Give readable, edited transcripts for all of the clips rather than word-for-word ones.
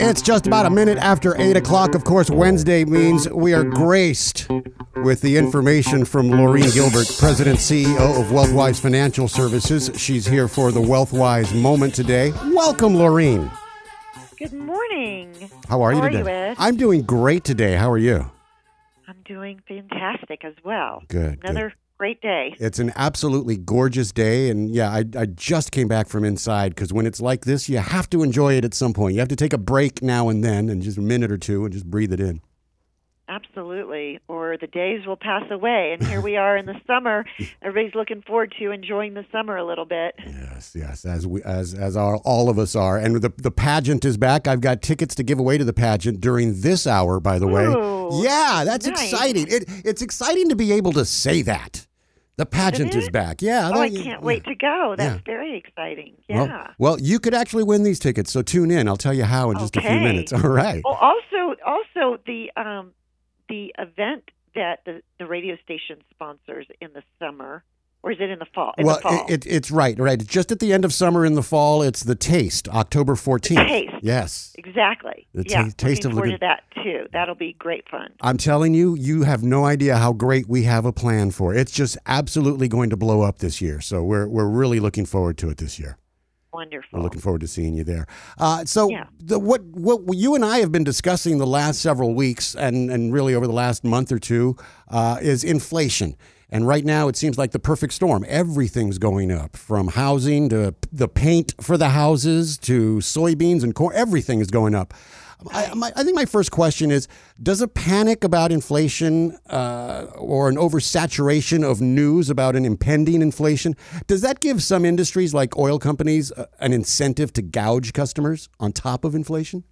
It's just about a minute after 8 o'clock. Of course, Wednesday means we are graced with the information from Laureen Gilbert, President CEO of WealthWise Financial Services. She's here for the WealthWise moment today. Welcome, Laureen. Good morning. How are you today? How are you, Ed? I'm doing great today. How are you? I'm doing fantastic as well. Good. Another great day. It's an absolutely gorgeous day, and yeah, I just came back from inside because when it's like this, you have to enjoy it at some point. You have to take a break now and then, and just a minute or two, and just breathe it in. Absolutely. Or the days will pass away, and here we are in the summer. Everybody's looking forward to enjoying the summer a little bit. Yes, as all of us are. And the pageant is back. I've got tickets to give away to the pageant during this hour, by the way. Ooh, Yeah, that's nice. exciting. It's exciting to be able to say that. The pageant is back. Yeah. Oh, I can't wait to go. That's very exciting. Yeah. Well, you could actually win these tickets, so tune in. I'll tell you how in just a few minutes. All right. Oh, also the event that the radio station sponsors in the summer, or is it in the fall? The fall. It's right. It's just at the end of summer in the fall. It's the Taste, October 14th. The Taste. Yes. Exactly. Taste of Looking forward to that too. That'll be great fun. I'm telling you, you have no idea how great we have a plan for. It's just absolutely going to blow up this year. So we're really looking forward to it this year. Wonderful. We're looking forward to seeing you there. What you and I have been discussing the last several weeks and really over the last month or two is inflation. And right now it seems like the perfect storm. Everything's going up, from housing to the paint for the houses to soybeans and corn. Everything is going up. I think my first question is, does a panic about inflation or an oversaturation of news about an impending inflation, does that give some industries like oil companies an incentive to gouge customers on top of inflation?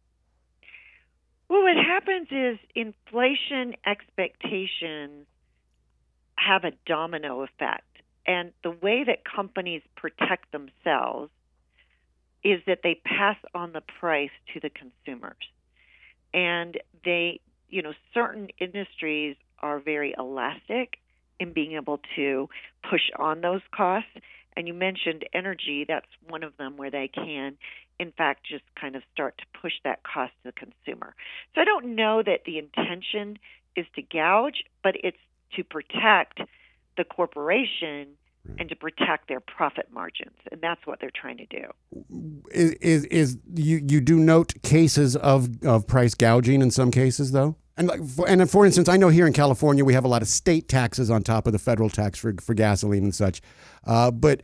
Well, what happens is inflation expectations have a domino effect. And the way that companies protect themselves is that they pass on the price to the consumers. And certain industries are very elastic in being able to push on those costs. And you mentioned energy. That's one of them where they can, in fact, just kind of start to push that cost to the consumer. So I don't know that the intention is to gouge, but it's to protect the corporation and to protect their profit margins, and that's what they're trying to do. Is you do note cases of price gouging in some cases, though? And for instance, I know here in California we have a lot of state taxes on top of the federal tax for gasoline and such. But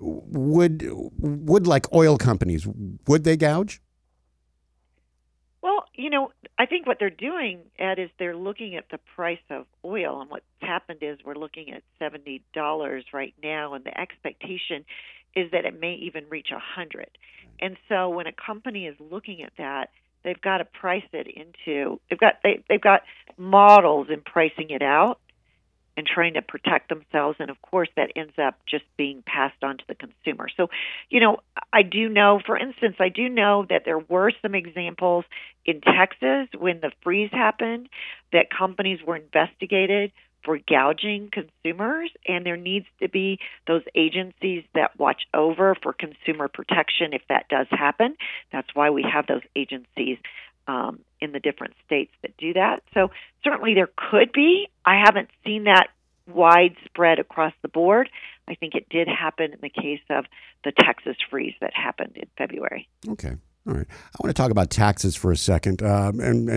would like oil companies, would they gouge? Well, I think what they're doing, Ed, is they're looking at the price of oil, and what's happened is we're looking at $70 right now, and the expectation is that it may even reach $100. And so when a company is looking at that, they've got to price it into. They've got models in pricing it out and trying to protect themselves, and of course that ends up just being passed on to the consumer. So, I do know, for instance, that there were some examples in Texas when the freeze happened that companies were investigated for gouging consumers, and there needs to be those agencies that watch over for consumer protection if that does happen. That's why we have those agencies in the different states that do that. So certainly there could be. I haven't seen that widespread across the board. I think it did happen in the case of the Texas freeze that happened in February. Okay. All right. I want to talk about taxes for a second. I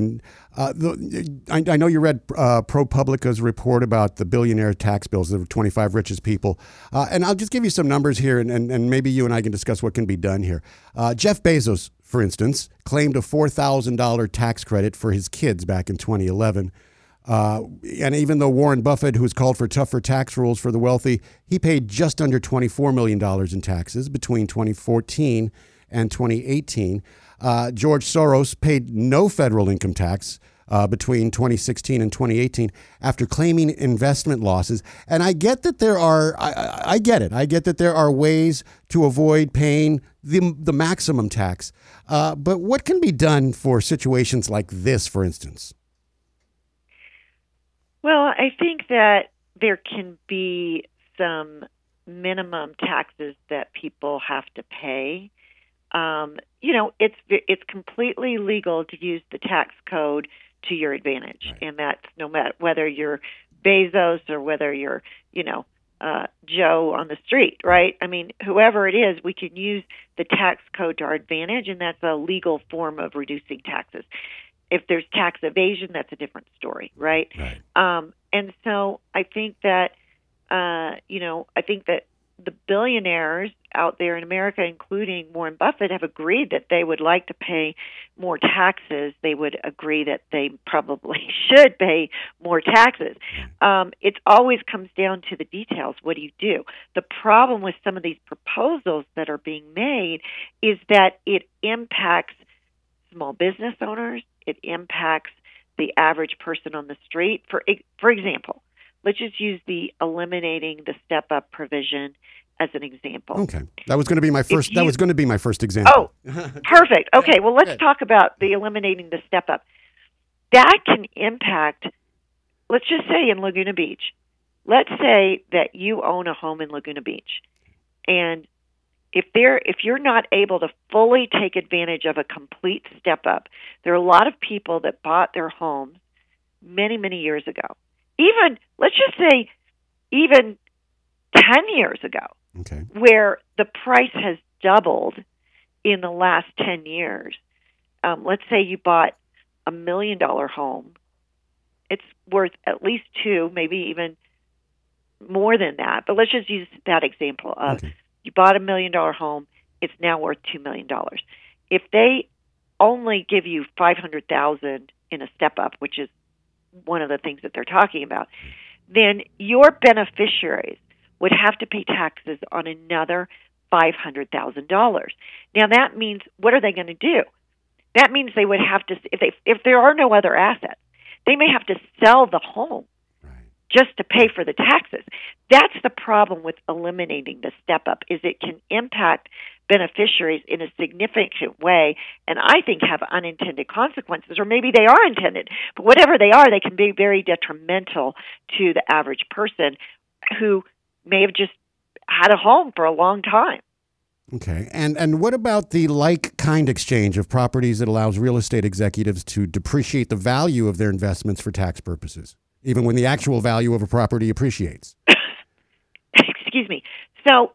know you read ProPublica's report about the billionaire tax bills, the 25 richest people. And I'll just give you some numbers here, and maybe you and I can discuss what can be done here. Jeff Bezos, for instance, claimed a $4,000 tax credit for his kids back in 2011. And even though Warren Buffett, who's called for tougher tax rules for the wealthy, he paid just under $24 million in taxes between 2014 and 2018. George Soros paid no federal income tax between 2016 and 2018 after claiming investment losses. And I get that there are, I get it. I get that there are ways to avoid paying the maximum tax. But what can be done for situations like this, for instance? Well, I think that there can be some minimum taxes that people have to pay it's completely legal to use the tax code to your advantage, Right. and that's no matter whether you're Bezos or whether you're, Joe on the street, right? I mean, whoever it is, we can use the tax code to our advantage, and that's a legal form of reducing taxes. If there's tax evasion, that's a different story, right? Right. And so I think that, I think that the billionaires out there in America, including Warren Buffett, have agreed that they would like to pay more taxes. They would agree that they probably should pay more taxes. It always comes down to the details. What do you do? The problem with some of these proposals that are being made is that it impacts small business owners. It impacts the average person on the street. For example, let's just use the eliminating the step-up provision as an example. Okay, that was going to be my first. That was going to be my first example. Oh, perfect. Okay, well, let's talk about the eliminating the step-up. That can impact. Let's just say in Laguna Beach. Let's say that you own a home in Laguna Beach, and if you're not able to fully take advantage of a complete step-up, there are a lot of people that bought their homes many, many years ago. Let's just say, even 10 years ago, okay, where the price has doubled in the last 10 years. Let's say you bought $1 million home. It's worth at least two, maybe even more than that. But let's just use that example of you bought $1 million home. It's now worth $2 million. If they only give you $500,000 in a step up, which is one of the things that they're talking about, then your beneficiaries would have to pay taxes on another $500,000. Now that means, what are they going to do? That means they would have to, if there are no other assets, they may have to sell the home just to pay for the taxes. That's the problem with eliminating the step up, is it can impact beneficiaries in a significant way, and I think have unintended consequences, or maybe they are intended, but whatever they are, they can be very detrimental to the average person who may have just had a home for a long time. Okay. And what about the like-kind exchange of properties that allows real estate executives to depreciate the value of their investments for tax purposes, even when the actual value of a property appreciates? Excuse me. So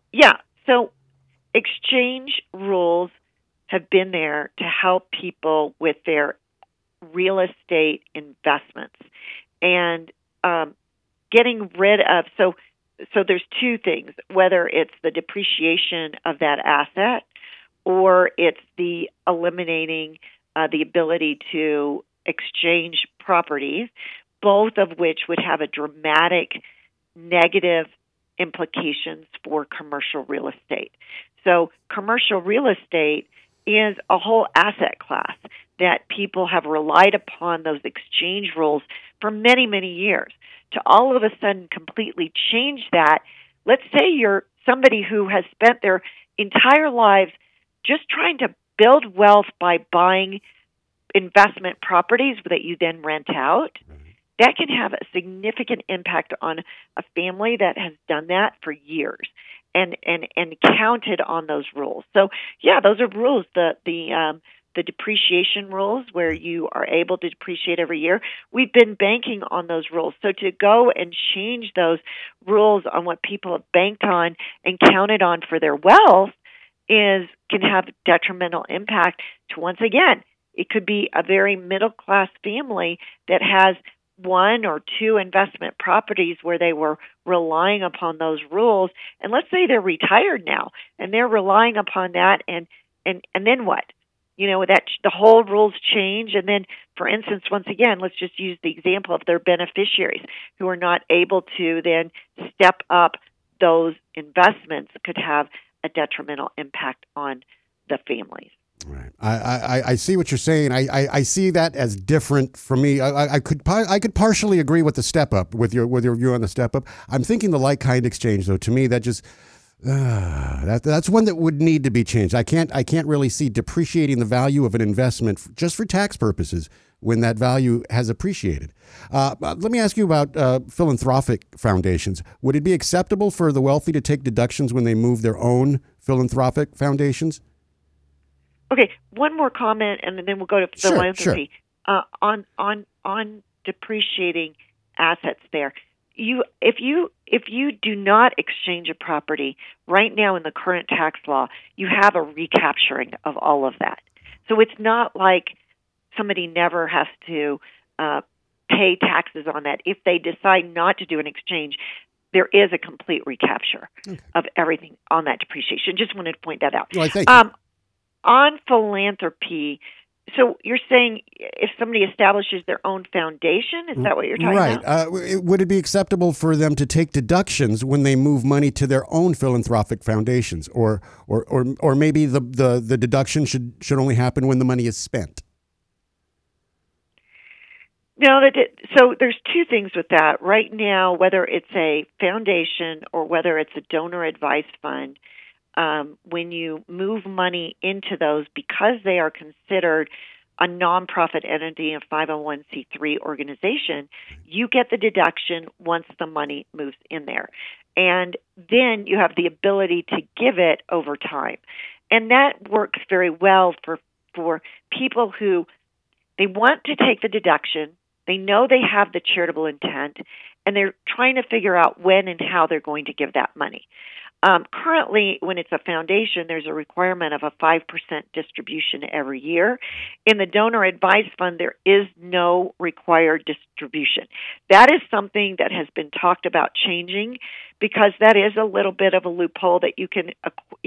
exchange rules have been there to help people with their real estate investments, and getting rid of, so there's two things, whether it's the depreciation of that asset or it's the eliminating the ability to exchange properties, both of which would have a dramatic negative implications for commercial real estate. So commercial real estate is a whole asset class that people have relied upon those exchange rules for many, many years. To all of a sudden completely change that, let's say you're somebody who has spent their entire lives just trying to build wealth by buying investment properties that you then rent out. That can have a significant impact on a family that has done that for years and counted on those rules. So yeah, those are rules. The depreciation rules, where you are able to depreciate every year, we've been banking on those rules. So to go and change those rules on what people have banked on and counted on for their wealth can have detrimental impact to, once again, it could be a very middle-class family that has one or two investment properties where they were relying upon those rules. And let's say they're retired now and they're relying upon that, and then what? That the whole rules change. And then, for instance, once again, let's just use the example of their beneficiaries who are not able to then step up those investments, could have a detrimental impact on the families. Right. I see what you're saying. I see that as different from me. I could partially agree with the step up, with your view on the step up. I'm thinking the like kind exchange, though. To me, that just that's one that would need to be changed. I can't really see depreciating the value of an investment just for tax purposes when that value has appreciated. Let me ask you about philanthropic foundations. Would it be acceptable for the wealthy to take deductions when they move their own philanthropic foundations? Okay, one more comment, and then we'll go to philanthropy. Sure. On depreciating assets. If you do not exchange a property right now in the current tax law, you have a recapturing of all of that. So it's not like somebody never has to pay taxes on that. If they decide not to do an exchange, there is a complete recapture of everything on that depreciation. Just wanted to point that out. Well, thank you. On philanthropy, so you're saying if somebody establishes their own foundation, is that what you're talking about? Right. Would it be acceptable for them to take deductions when they move money to their own philanthropic foundations, or maybe the deduction should only happen when the money is spent? No, so there's two things with that. Right now, whether it's a foundation or whether it's a donor advised fund, when you move money into those, because they are considered a nonprofit entity, a 501c3 organization, you get the deduction once the money moves in there. And then you have the ability to give it over time. And that works very well for people who they want to take the deduction, they know they have the charitable intent, and they're trying to figure out when and how they're going to give that money. Currently, when it's a foundation, there's a requirement of a 5% distribution every year. In the donor advised fund, there is no required distribution. That is something that has been talked about changing, because that is a little bit of a loophole that you can,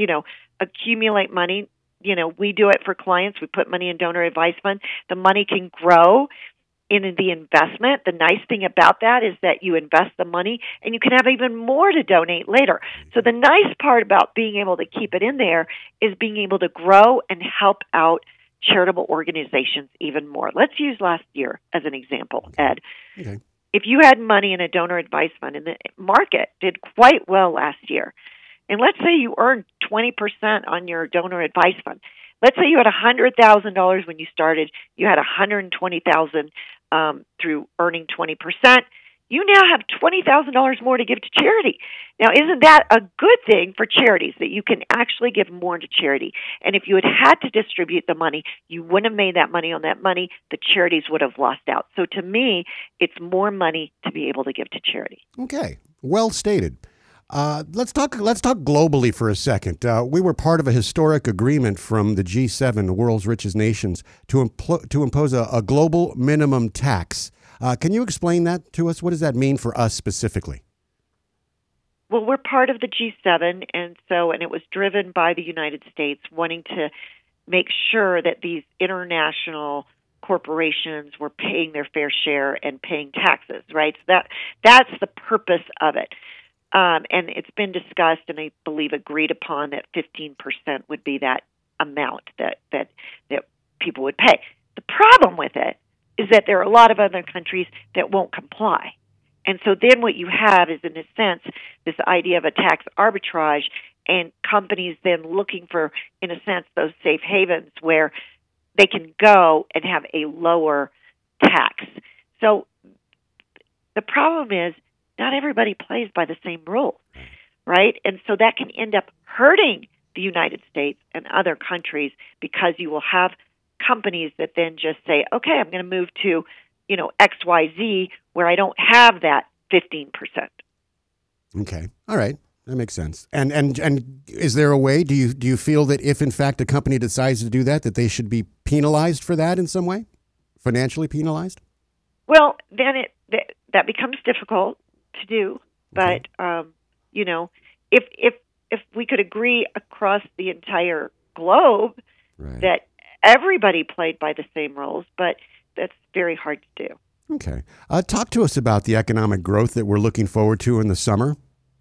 accumulate money. We do it for clients. We put money in donor advised fund. The money can grow in the investment. The nice thing about that is that you invest the money and you can have even more to donate later. So the nice part about being able to keep it in there is being able to grow and help out charitable organizations even more. Let's use last year as an example, Ed. Okay. If you had money in a donor advised fund and the market did quite well last year, and let's say you earned 20% on your donor advised fund. Let's say you had $100,000 when you started. You had $120,000 through earning 20%. You now have $20,000 more to give to charity. Now, isn't that a good thing for charities, that you can actually give more to charity? And if you had to distribute the money, you wouldn't have made that money on that money. The charities would have lost out. So to me, it's more money to be able to give to charity. Okay, well stated. Let's talk globally for a second. We were part of a historic agreement from the G7, the world's richest nations, to impose a global minimum tax. Can you explain that to us? What does that mean for us specifically? Well, we're part of the G7, and it was driven by the United States wanting to make sure that these international corporations were paying their fair share and paying taxes, right? So that's the purpose of it. And it's been discussed and I believe agreed upon that 15% would be that amount that people would pay. The problem with it is that there are a lot of other countries that won't comply. And so then what you have is, in a sense, this idea of a tax arbitrage, and companies then looking for, in a sense, those safe havens where they can go and have a lower tax. So the problem is, not everybody plays by the same rules, right? And so that can end up hurting the United States and other countries, because you will have companies that then just say, okay, I'm going to move to, XYZ, where I don't have that 15%. Okay. All right. That makes sense. And is there a way, do you feel that if in fact a company decides to do that they should be penalized for that in some way? Financially penalized? Well, then that becomes difficult to do, but if we could agree across the entire globe, right, that everybody played by the same rules, but that's very hard to do. Okay. Talk to us about the economic growth that we're looking forward to in the summer.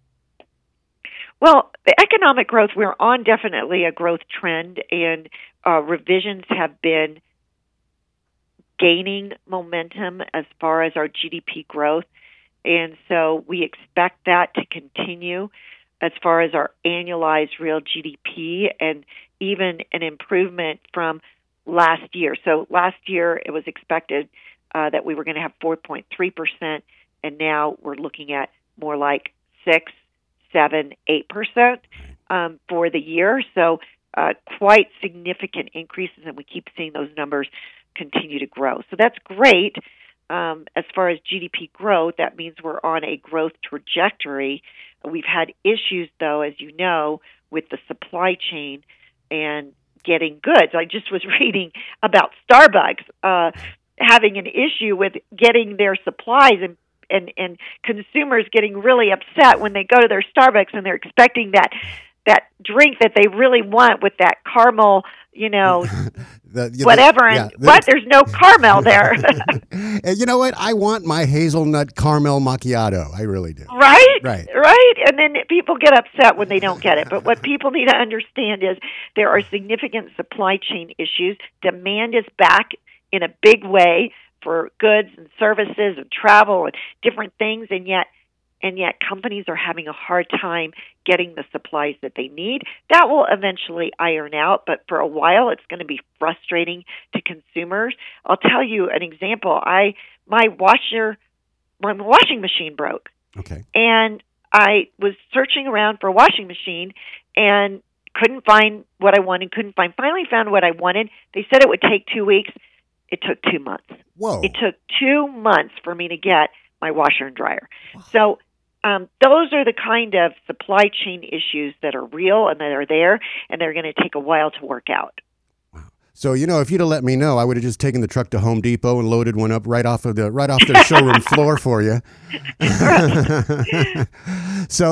Well, the economic growth, we're on definitely a growth trend, and revisions have been gaining momentum as far as our GDP growth. And so we expect that to continue as far as our annualized real GDP, and even an improvement from last year. So last year it was expected that we were going to have 4.3%, and now we're looking at more like 6, 7, 8% for the year. So quite significant increases, and we keep seeing those numbers continue to grow. So that's great. As far as GDP growth, that means we're on a growth trajectory. We've had issues, though, as you know, with the supply chain and getting goods. I just was reading about Starbucks having an issue with getting their supplies, and consumers getting really upset when they go to their Starbucks and they're expecting that drink that they really want with that caramel, whatever, and there's no caramel there. And you know what? I want my hazelnut caramel macchiato. I really do. Right? And then people get upset when they don't get it. But what people need to understand is there are significant supply chain issues. Demand is back in a big way for goods and services and travel and different things, and yet companies are having a hard time getting the supplies that they need. That will eventually iron out, but for a while it's going to be frustrating to consumers. I'll tell you an example. My washing machine broke. Okay. And I was searching around for a washing machine and couldn't find what I wanted, finally found what I wanted. They said it would take 2 weeks. It took 2 months. Whoa. It took 2 months for me to get my washer and dryer. Wow. So those are the kind of supply chain issues that are real and that are there, and they're going to take a while to work out. Wow. So, if you'd have let me know, I would have just taken the truck to Home Depot and loaded one up right off their showroom floor for you. So,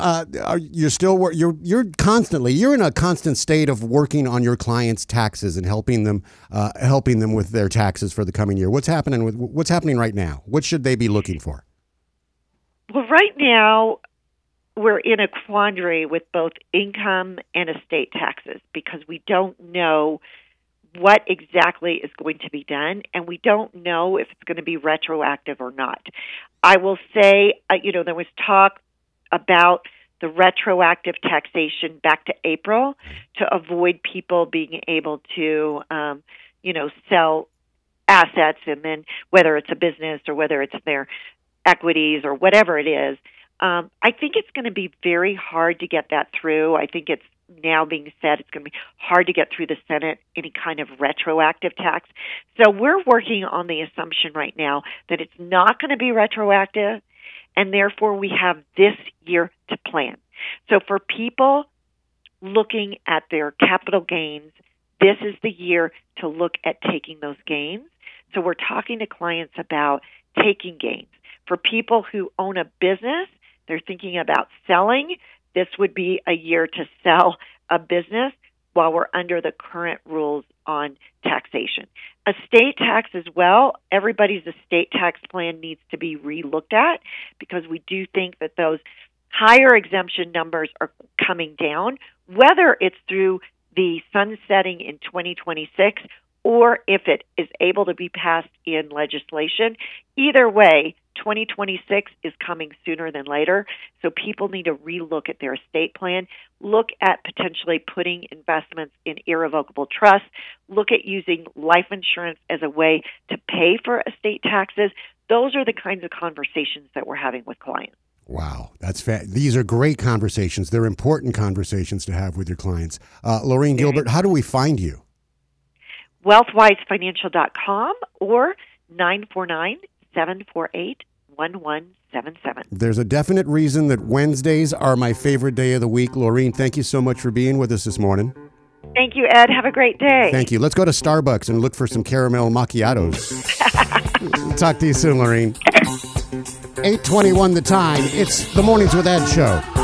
you're in a constant state of working on your clients' taxes and helping them with their taxes for the coming year. What's happening right now? What should they be looking for? Well, right now, we're in a quandary with both income and estate taxes because we don't know what exactly is going to be done, and we don't know if it's going to be retroactive or not. I will say, there was talk about the retroactive taxation back to April to avoid people being able to, sell assets, and then whether it's a business or whether it's their equities or whatever it is. I think it's going to be very hard to get that through. I think it's now being said it's going to be hard to get through the Senate, any kind of retroactive tax. So we're working on the assumption right now that it's not going to be retroactive, and therefore we have this year to plan. So for people looking at their capital gains, this is the year to look at taking those gains. So we're talking to clients about taking gains. For people who own a business, they're thinking about selling. This would be a year to sell a business while we're under the current rules on taxation. Estate tax as well. Everybody's estate tax plan needs to be relooked at because we do think that those higher exemption numbers are coming down, whether it's through the sunsetting in 2026 or if it is able to be passed in legislation. Either way, 2026 is coming sooner than later, so people need to relook at their estate plan, look at potentially putting investments in irrevocable trusts, look at using life insurance as a way to pay for estate taxes. Those are the kinds of conversations that we're having with clients. Wow, these are great conversations. They're important conversations to have with your clients. Lorraine Gilbert, how do we find you? WealthWiseFinancial.com or 949-748-1177. There's a definite reason that Wednesdays are my favorite day of the week. Lorraine, thank you so much for being with us this morning. Thank you, Ed. Have a great day. Thank you. Let's go to Starbucks and look for some caramel macchiatos. Talk to you soon, Lorraine. 8:21 the time. It's the Mornings with Ed show.